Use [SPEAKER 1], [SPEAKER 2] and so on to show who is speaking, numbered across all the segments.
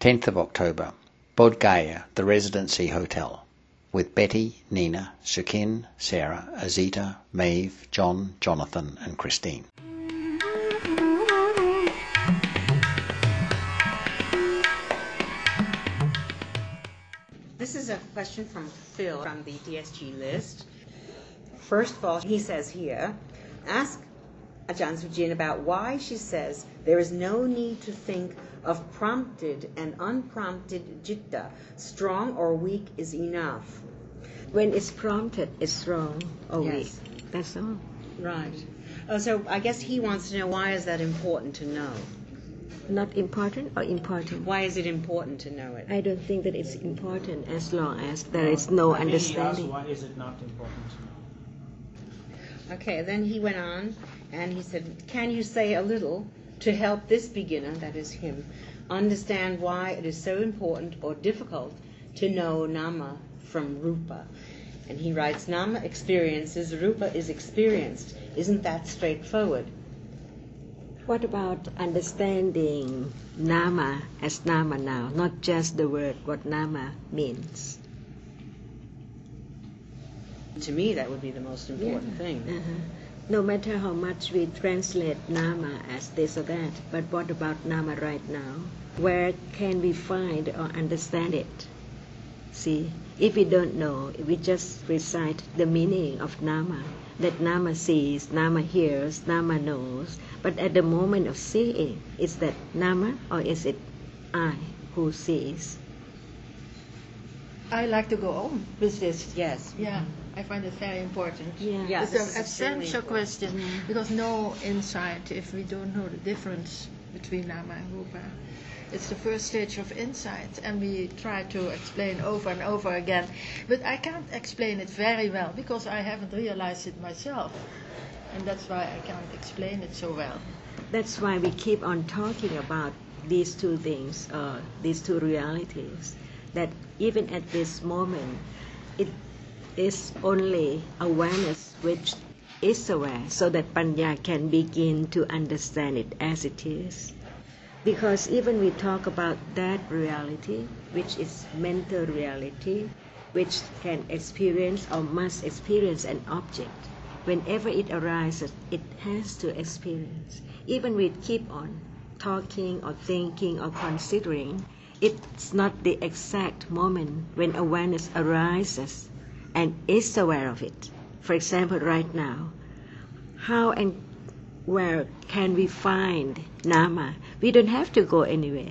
[SPEAKER 1] 10th of October, Bodh Gaya, the Residency Hotel, with Betty, Nina, Shakin, Sarah, Azita, Maeve, John, Jonathan and Christine.
[SPEAKER 2] This is a question from Phil from the DSG list. First of all, he says here, ask Ajahn Sujin about why she says there is no need to think of prompted and unprompted citta. Strong or weak is enough.
[SPEAKER 3] When it's prompted, it's strong or
[SPEAKER 2] Yes.
[SPEAKER 3] weak. That's all.
[SPEAKER 2] Right. So I guess he wants to know, why is that important to know?
[SPEAKER 3] Not important or important?
[SPEAKER 2] Why is it important to know it?
[SPEAKER 3] I don't think that it's important as long as there is no
[SPEAKER 4] I think he asked,
[SPEAKER 3] understanding.
[SPEAKER 4] why is it not important to know?
[SPEAKER 2] Okay, then he went on and he said, can you say a little to help this beginner, that is him, understand why it is so important or difficult to know nama from rupa? And he writes, nama experiences, rupa is experienced. Isn't that straightforward?
[SPEAKER 3] What about understanding nama as nama now, not just the word what nama means?
[SPEAKER 2] To me, that would be the most important thing.
[SPEAKER 3] No matter how much we translate nama as this or that, but what about nama right now? Where can we find or understand it? See, if we don't know, we just recite the meaning of nama, that nama sees, nama hears, nama knows, but at the moment of seeing, is that nama or is it I who sees?
[SPEAKER 5] I like to go on with this.
[SPEAKER 2] Yes.
[SPEAKER 5] Yeah, I find it very important.
[SPEAKER 2] Yeah,
[SPEAKER 5] It's
[SPEAKER 2] this
[SPEAKER 5] an
[SPEAKER 2] is extremely
[SPEAKER 5] essential
[SPEAKER 2] important.
[SPEAKER 5] question because no insight if we don't know the difference between nama and rupa. It's the first stage of insight, and we try to explain over and over again. But I can't explain it very well because I haven't realized it myself, and that's why I can't explain it so well.
[SPEAKER 3] That's why we keep on talking about these two things, these two realities, that even at this moment, it is only awareness which is aware, so that Panya can begin to understand it as it is. Because even we talk about that reality, which is mental reality, which can experience or must experience an object, whenever it arises, it has to experience. Even we keep on talking or thinking or considering, it's not the exact moment when awareness arises and is aware of it. For example, right now, how and where can we find nama? We don't have to go anywhere.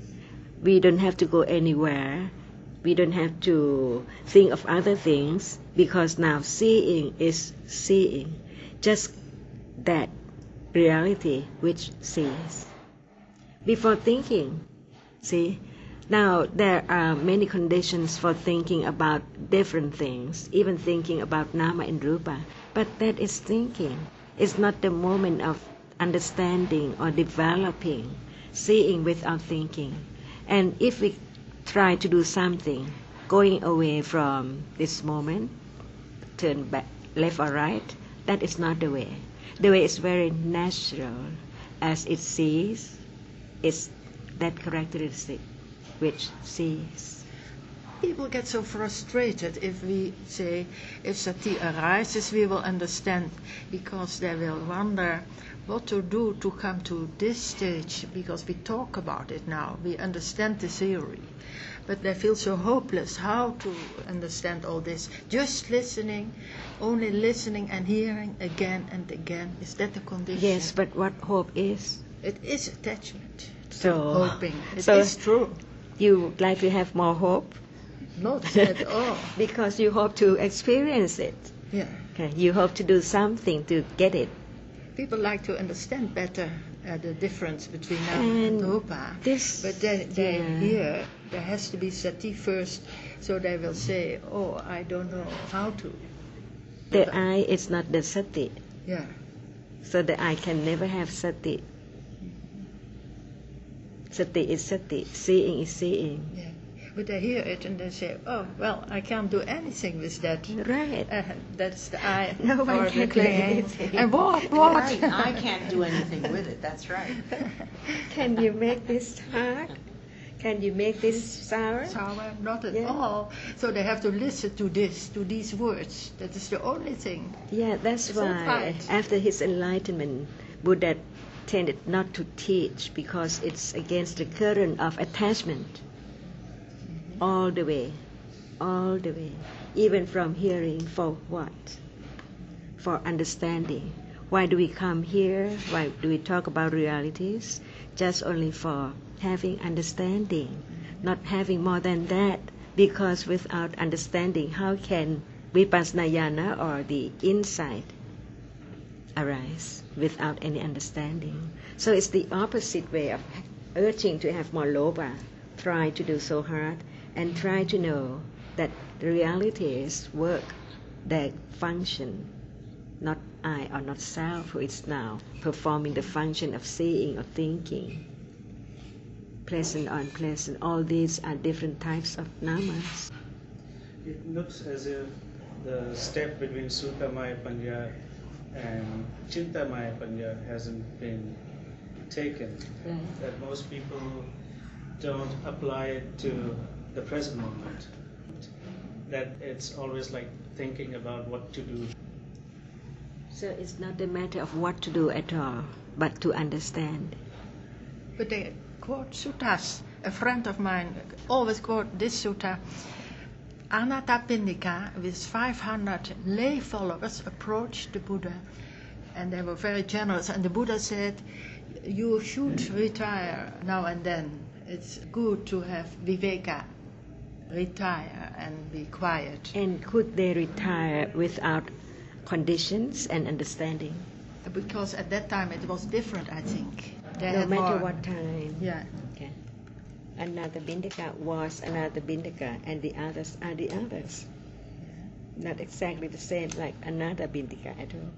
[SPEAKER 3] We don't have to go anywhere. We don't have to think of other things, because now seeing is seeing. Just that reality which sees. Before thinking, see, now there are many conditions for thinking about different things, even thinking about nama and rupa, but that is thinking. It's not the moment of understanding or developing, seeing without thinking. And if we try to do something, going away from this moment, turn back left or right, that is not the way. The way is very natural. As it sees, it's that characteristic which sees.
[SPEAKER 5] People get so frustrated if we say, if sati arises, we will understand, because they will wonder what to do to come to this stage, because we talk about it now, we understand the theory, but they feel so hopeless how to understand all this. Just listening, only listening and hearing again and again, is that the condition?
[SPEAKER 3] Yes, but what hope is?
[SPEAKER 5] It is attachment.
[SPEAKER 3] So,
[SPEAKER 5] Hoping. It
[SPEAKER 3] so
[SPEAKER 5] is true.
[SPEAKER 3] you would like to have more hope?
[SPEAKER 5] Not at all.
[SPEAKER 3] Because you hope to experience it.
[SPEAKER 5] Yeah.
[SPEAKER 3] Okay. You hope to do something to get it.
[SPEAKER 5] People like to understand better the difference between nama and rupa. But then they hear there has to be sati first, so they will say, oh, I don't know how to.
[SPEAKER 3] The I is not the sati.
[SPEAKER 5] Yeah.
[SPEAKER 3] So the I can never have sati. Sati is sati. Seeing is seeing.
[SPEAKER 5] Yeah. But they hear it and they say, oh, well, I can't do anything with that.
[SPEAKER 3] Right.
[SPEAKER 5] That's the I.
[SPEAKER 3] No one
[SPEAKER 5] or
[SPEAKER 3] can
[SPEAKER 5] the
[SPEAKER 3] do
[SPEAKER 5] clinging.
[SPEAKER 3] anything.
[SPEAKER 5] And what?
[SPEAKER 2] Right, I can't do anything with it, that's right.
[SPEAKER 3] Can you make this hard? Can you make this sour?
[SPEAKER 5] Sour, not at
[SPEAKER 3] Yeah.
[SPEAKER 5] all. So they have to listen to these words. That is the only thing.
[SPEAKER 3] Yeah, that's
[SPEAKER 5] It's all
[SPEAKER 3] why
[SPEAKER 5] right.
[SPEAKER 3] after his enlightenment, Buddha tended not to teach because it's against the current of attachment. All the way. Even from hearing, for what? For understanding. Why do we come here? Why do we talk about realities? Just only for having understanding, not having more than that. Because without understanding, how can vipassana jnana or the insight arise without any understanding? So it's the opposite way of urging to have more lobha, try to do so hard, and try to know that the realities work, they function, not I or not self who is now performing the function of seeing or thinking. Pleasant or unpleasant, all these are different types of namas.
[SPEAKER 4] It looks as if the step between Sukhamaya Panya and Chintamaya Panya hasn't been taken.
[SPEAKER 3] Right.
[SPEAKER 4] That most people don't apply it to the present moment. That it's always like thinking about what to do.
[SPEAKER 3] So it's not a matter of what to do at all, but to understand.
[SPEAKER 5] But they quote suttas. A friend of mine always quote this sutta. Anathapindika, with 500 lay followers, approached the Buddha, and they were very generous. And the Buddha said, "You should retire now and then. It's good to have viveka, retire and be quiet."
[SPEAKER 3] And could they retire without conditions and understanding?
[SPEAKER 5] Because at that time it was different, I think. They
[SPEAKER 3] No
[SPEAKER 5] had
[SPEAKER 3] matter
[SPEAKER 5] more-
[SPEAKER 3] what time.
[SPEAKER 5] Yeah.
[SPEAKER 3] Okay. Another Bindaka was another Bindaka, and the others are the others. Not exactly the same like another Bindika at all.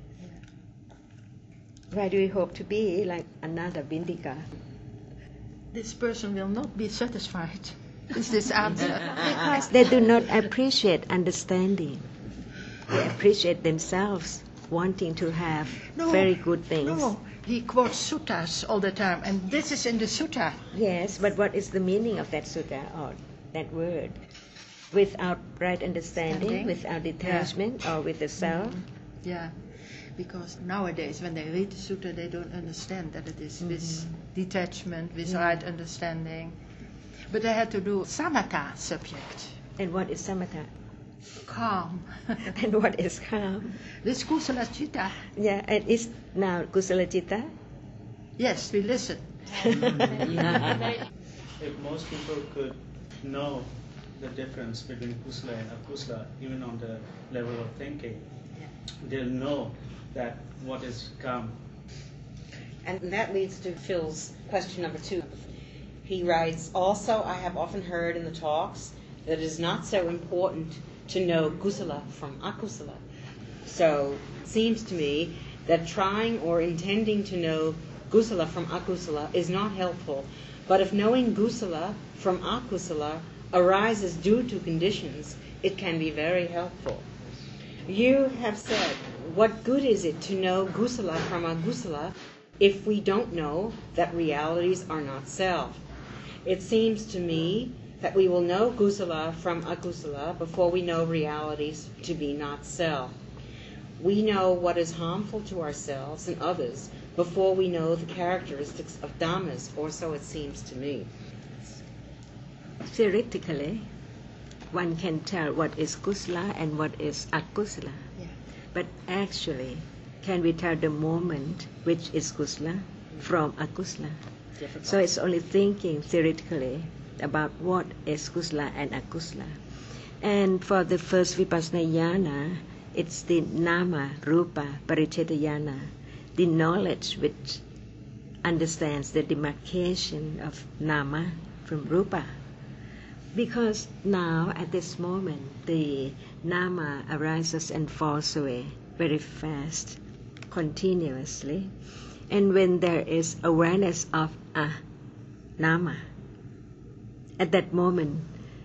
[SPEAKER 3] Why do we hope to be like another Bindika?
[SPEAKER 5] This person will not be satisfied with this answer.
[SPEAKER 3] Because they do not appreciate understanding. They appreciate themselves wanting to have very good things.
[SPEAKER 5] No, he quotes suttas all the time, and this is in the sutta.
[SPEAKER 3] Yes, but what is the meaning of that sutta or that word? Without right understanding,
[SPEAKER 5] Understanding.
[SPEAKER 3] without detachment, or with the self?
[SPEAKER 5] Yeah, because nowadays when they read the sutta, they don't understand that it is this detachment, this right understanding. But they had to do samatha subject,
[SPEAKER 3] And what is samatha?
[SPEAKER 5] calm.
[SPEAKER 3] And what is calm?
[SPEAKER 5] This kusala citta.
[SPEAKER 3] Yeah, and is now kusala citta?
[SPEAKER 5] Yes, we listen.
[SPEAKER 4] If most people could know the difference between kusala and akusala, even on the level of thinking, they'll know that what is calm.
[SPEAKER 2] And that leads to Phil's question number 2. He writes, "Also, I have often heard in the talks that it is not so important to know kusala from akusala. So it seems to me that trying or intending to know kusala from akusala is not helpful. But if knowing kusala from akusala arises due to conditions, it can be very helpful. You have said, what good is it to know kusala from akusala if we don't know that realities are not self? It seems to me that we will know kusala from akusala before we know realities to be not self. We know what is harmful to ourselves and others before we know the characteristics of dhammas, or so it seems to me."
[SPEAKER 3] Theoretically, one can tell what is kusala and what is akusala.
[SPEAKER 5] Yeah.
[SPEAKER 3] But actually, can we tell the moment which is kusala from akusala? So it's only thinking theoretically about what is kusala and akusala. And for the first vipassana jnana, it's the nama, rupa, paricheta jnana, the knowledge which understands the demarcation of nama from rupa. Because now, at this moment, the nama arises and falls away very fast, continuously. And when there is awareness of a nama, at that moment,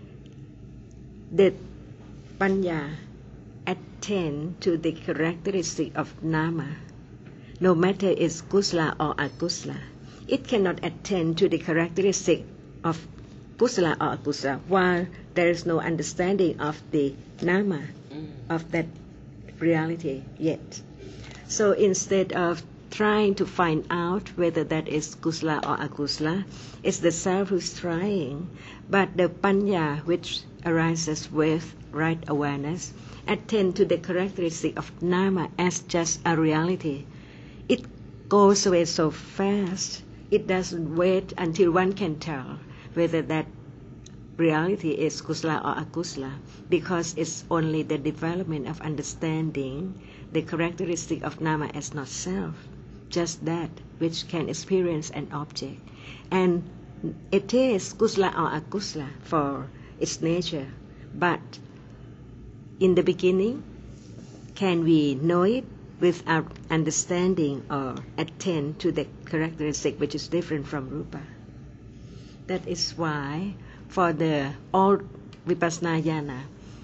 [SPEAKER 3] the panya attend to the characteristic of nama. No matter it's kusala or akusala, it cannot attend to the characteristic of kusala or akusala, while there is no understanding of the nama, of that reality yet. So instead of trying to find out whether that is kusala or akusala, it's the self who's trying, but the panya which arises with right awareness attend to the characteristic of nama as just a reality. It goes away so fast, it doesn't wait until one can tell whether that reality is kusala or akusala, because it's only the development of understanding the characteristic of nama as not self, just that which can experience an object. And it is kusala or akusala for its nature, but in the beginning, can we know it without understanding or attend to the characteristic which is different from rupa? That is why for the old Vipassana Jnana,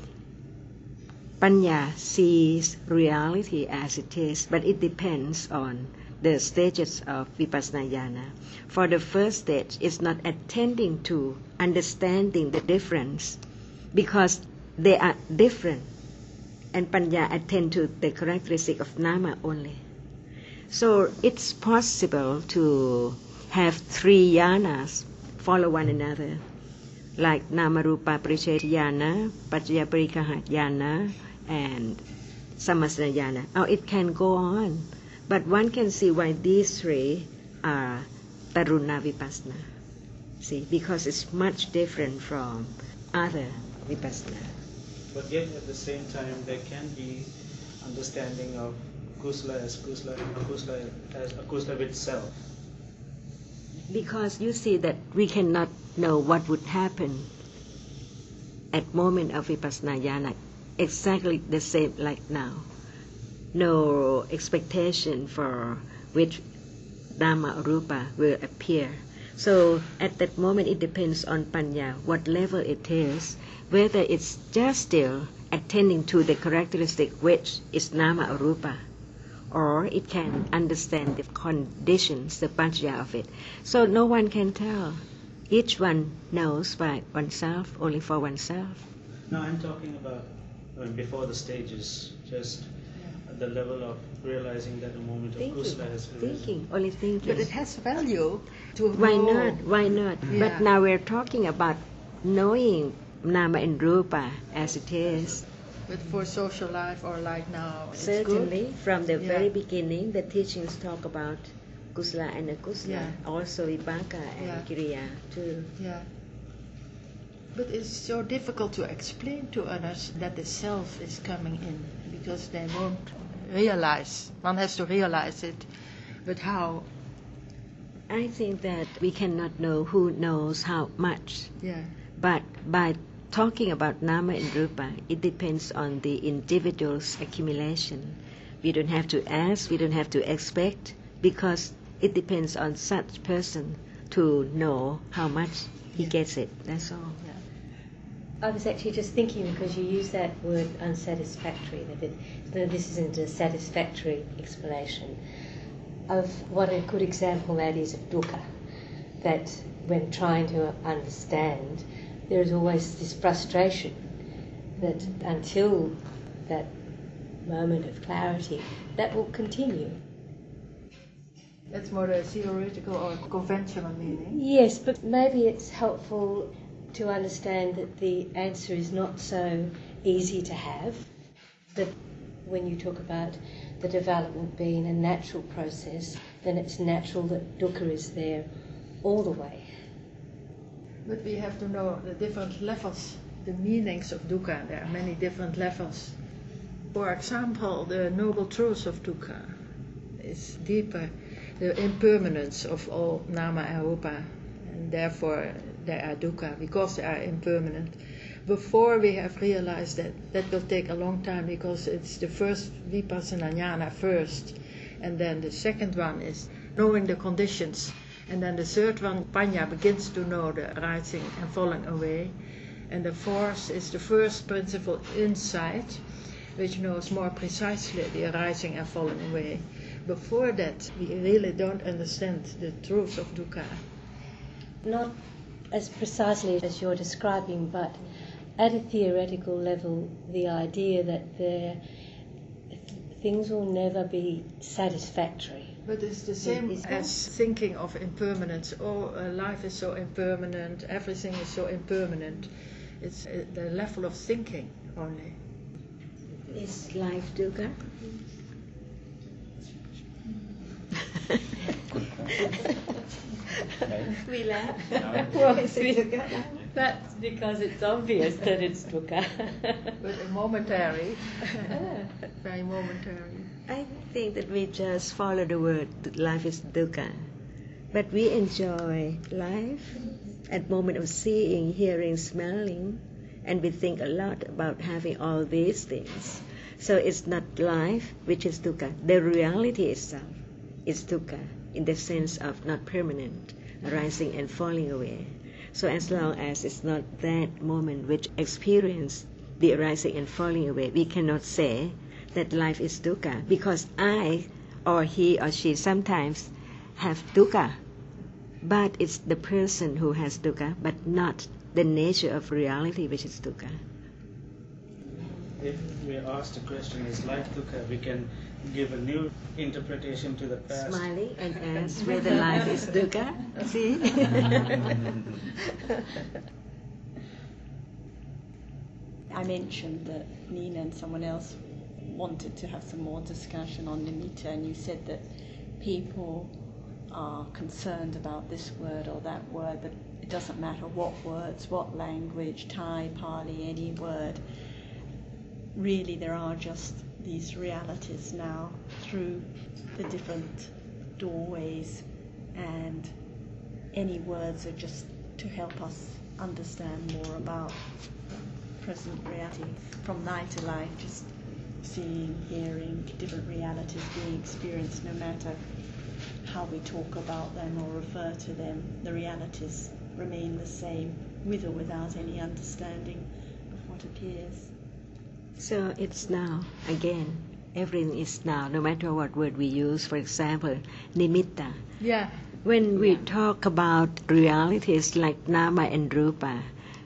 [SPEAKER 3] Panya sees reality as it is, but it depends on the stages of Vipassana Jnana. For the first stage, it's not attending to understanding the difference because they are different, and Panya attend to the characteristic of nama only. So it's possible to have three jhanas follow one another, like Namarupa Parichet Jnana, Paccaya Parikaha Jnana, and Sammasana Jnana. Oh, it can go on, but one can see why these three are Taruna Vipassana. See, because it's much different from other Vipassana.
[SPEAKER 4] But yet at the same time there can be understanding of kusala as kusala and akusala as akusala itself.
[SPEAKER 3] Because you see that we cannot know what would happen at moment of Vipassana Jnana exactly the same like now. No expectation for which Dhamma or Rupa will appear. So at that moment it depends on Panya, what level it is, whether it's just still attending to the characteristic which is Nama or Rupa, or it can understand the conditions, the paccaya of it. So no one can tell. Each one knows by oneself, only for oneself.
[SPEAKER 4] No, I'm talking about before the stages, just at the level of realizing that a moment of kusala has arisen.
[SPEAKER 3] Thinking, only thinking.
[SPEAKER 5] But it has value to
[SPEAKER 3] Why
[SPEAKER 5] know.
[SPEAKER 3] not? Why not?
[SPEAKER 5] Yeah.
[SPEAKER 3] But now we're talking about knowing Nama and Rupa as it is.
[SPEAKER 5] But for social life or like now, it's
[SPEAKER 3] Certainly,
[SPEAKER 5] good.
[SPEAKER 3] from the
[SPEAKER 5] Yeah.
[SPEAKER 3] very beginning, the teachings talk about kusala and akusala,
[SPEAKER 5] Yeah.
[SPEAKER 3] also vipaka and
[SPEAKER 5] Yeah.
[SPEAKER 3] kiriya too.
[SPEAKER 5] Yeah. But it's so difficult to explain to others that the self is coming in because they won't realize. One has to realize it. But how?
[SPEAKER 3] I think that we cannot know who knows how much,
[SPEAKER 5] Yeah.
[SPEAKER 3] but by talking about Nama and Rupa, it depends on the individual's accumulation. We don't have to ask, we don't have to expect, because it depends on such person to know how much he gets it. That's all.
[SPEAKER 6] I was actually just thinking, because you use that word unsatisfactory, that this isn't a satisfactory explanation, of what a good example that is of dukkha, that when trying to understand, there is always this frustration that until that moment of clarity, that will continue.
[SPEAKER 5] That's more a theoretical or conventional meaning.
[SPEAKER 6] Yes, but maybe it's helpful to understand that the answer is not so easy to have, that when you talk about the development being a natural process, then it's natural that dukkha is there all the way.
[SPEAKER 5] But we have to know the different levels, the meanings of dukkha. There are many different levels. For example, the noble truth of dukkha is deeper, the impermanence of all nama and rupa, and therefore they are dukkha because they are impermanent. Before we have realized that will take a long time, because it's the first vipassana jnana first, and then the second one is knowing the conditions, and then the third one, panya, begins to know the arising and falling away, and the fourth is the first principle, insight, which knows more precisely the arising and falling away. Before that, we really don't understand the truth of dukkha.
[SPEAKER 6] Not as precisely as you're describing, but at a theoretical level, the idea that things will never be satisfactory.
[SPEAKER 5] But it's the same as thinking of impermanence. Oh, life is so impermanent, everything is so impermanent. It's the level of thinking only.
[SPEAKER 3] Is life dukkha? We laugh.
[SPEAKER 6] Well, that's because it's obvious that it's dukkha.
[SPEAKER 5] But momentary, very momentary.
[SPEAKER 3] I think that we just follow the word that life is dukkha. But we enjoy life at moment of seeing, hearing, smelling, and we think a lot about having all these things. So it's not life which is dukkha. The reality itself is dukkha in the sense of not permanent, arising and falling away. So as long as it's not that moment which experience the arising and falling away, we cannot say that life is dukkha, because I or he or she sometimes have dukkha, but it's the person who has dukkha, but not the nature of reality which is dukkha.
[SPEAKER 4] If we ask the question, is life dukkha, we can give a new interpretation to the past.
[SPEAKER 3] Smiling and ask whether life is dukkha. See?
[SPEAKER 7] I mentioned that Nina and someone else wanted to have some more discussion on nimitta, and you said that people are concerned about this word or that word, but it doesn't matter what words, what language, Thai, Pali, any word. Really, there are just these realities now through the different doorways, and any words are just to help us understand more about present reality from night to life, just seeing, hearing, different realities being experienced, no matter how we talk about them or refer to them, the realities remain the same, with or without any understanding of what appears.
[SPEAKER 3] So it's now, again, everything is now, no matter what word we use. For example, nimitta.
[SPEAKER 5] Yeah.
[SPEAKER 3] When we talk about realities like nama and rupa,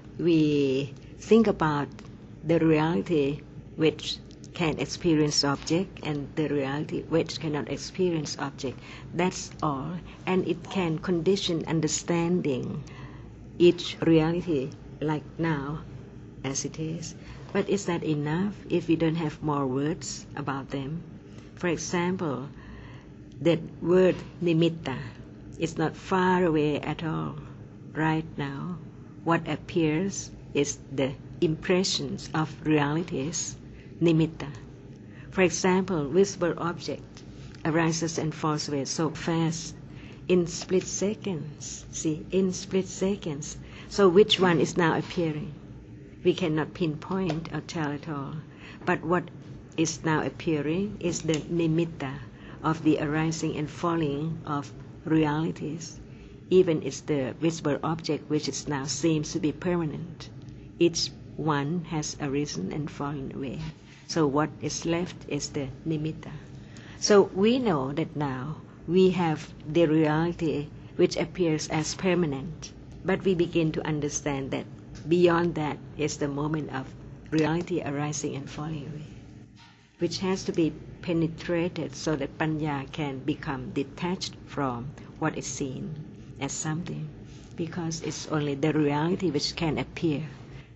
[SPEAKER 3] we think about the reality which can experience object and the reality which cannot experience object. That's all. And it can condition understanding each reality like now as it is. But is that enough if we don't have more words about them? For example, that word nimitta is not far away at all. Right now, what appears is the impressions of realities, nimitta. For example, visible object arises and falls away so fast in split seconds. See, in split seconds. So which one is now appearing? We cannot pinpoint or tell at all. But what is now appearing is the nimitta of the arising and falling of realities. Even it's the visible object which is now seems to be permanent. Each one has arisen and fallen away. So what is left is the nimitta. So we know that now we have the reality which appears as permanent, but we begin to understand that beyond that is the moment of reality arising and falling away, which has to be penetrated so that panya can become detached from what is seen as something, because it's only the reality which can appear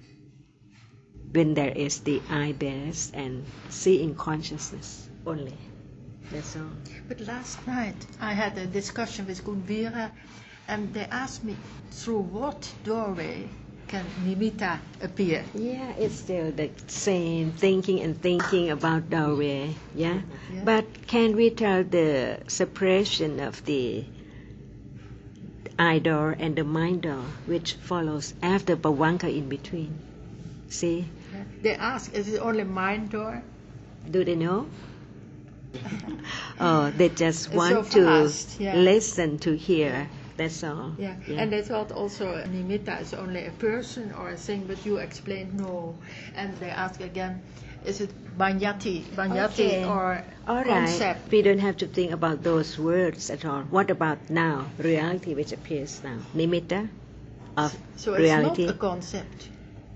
[SPEAKER 3] when there is the eye-base and seeing consciousness only. That's all.
[SPEAKER 5] But last night I had a discussion with Gunvira, and they asked me through what doorway can nimitta appear.
[SPEAKER 3] Yeah, it's still the same thinking and thinking about doorway. Yeah?
[SPEAKER 5] Yeah.
[SPEAKER 3] But can we tell the separation of the eye door and the mind door, which follows after Bhavanka in between? See?
[SPEAKER 5] They ask, is it only mind door?
[SPEAKER 3] Do they know? Oh, they just want
[SPEAKER 5] so
[SPEAKER 3] to
[SPEAKER 5] fast, yeah.
[SPEAKER 3] listen to hear. That's all.
[SPEAKER 5] Yeah. And they thought also nimitta is only a person or a thing, but you explained no. And they ask again, is it banyati
[SPEAKER 3] Okay.
[SPEAKER 5] or
[SPEAKER 3] All
[SPEAKER 5] concept?
[SPEAKER 3] right. We don't have to think about those words at all. What about now? Reality which appears now. Nimitta? of
[SPEAKER 5] So it's
[SPEAKER 3] reality.
[SPEAKER 5] not a concept.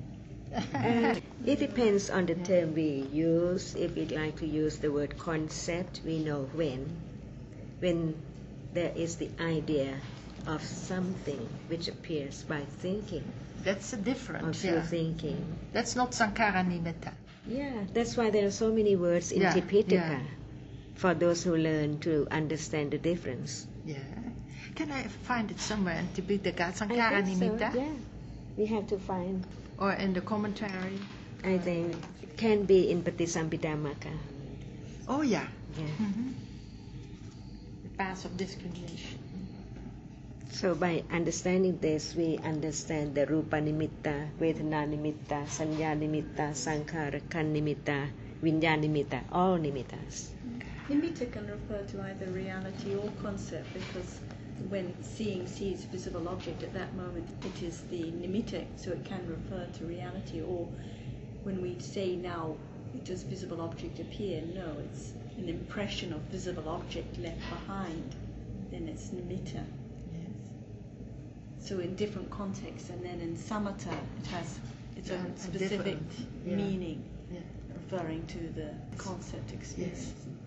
[SPEAKER 3] It depends on the term we use. If we like to use the word concept, we know when there is the idea of something which appears by thinking
[SPEAKER 5] That's a
[SPEAKER 3] or
[SPEAKER 5] different.
[SPEAKER 3] through
[SPEAKER 5] Yeah.
[SPEAKER 3] thinking.
[SPEAKER 5] That's not Sankara Nimitta.
[SPEAKER 3] Yeah, that's why there are so many words in
[SPEAKER 5] Yeah,
[SPEAKER 3] Tipitaka
[SPEAKER 5] yeah.
[SPEAKER 3] for those who learn to understand the difference.
[SPEAKER 5] Yeah. Can I find it somewhere in Tipitaka,
[SPEAKER 3] I
[SPEAKER 5] Sankara
[SPEAKER 3] think so,
[SPEAKER 5] Nimitta?
[SPEAKER 3] yeah. We have to find.
[SPEAKER 5] Or in the commentary?
[SPEAKER 3] I think it can be in Patisampidamaka.
[SPEAKER 5] Oh, yeah.
[SPEAKER 3] Yeah.
[SPEAKER 5] Mhm. The path of discrimination.
[SPEAKER 3] So by understanding this, we understand the Rupa Nimitta, Vedana Nimitta, Sanya Nimitta, Sankhara Nimitta, Vinyana Nimitta, all nimittas.
[SPEAKER 7] Nimitta can refer to either reality or concept, because when seeing sees visible object, at that moment it is the nimitta, so it can refer to reality. Or when we say now, does visible object appear? No, it's an impression of visible object left behind. Then it's nimitta. So in different contexts, and then in samatha it has its own
[SPEAKER 5] a
[SPEAKER 7] specific
[SPEAKER 5] different, yeah.
[SPEAKER 7] meaning,
[SPEAKER 5] Yeah.
[SPEAKER 7] referring to the concept experience.
[SPEAKER 5] Yes.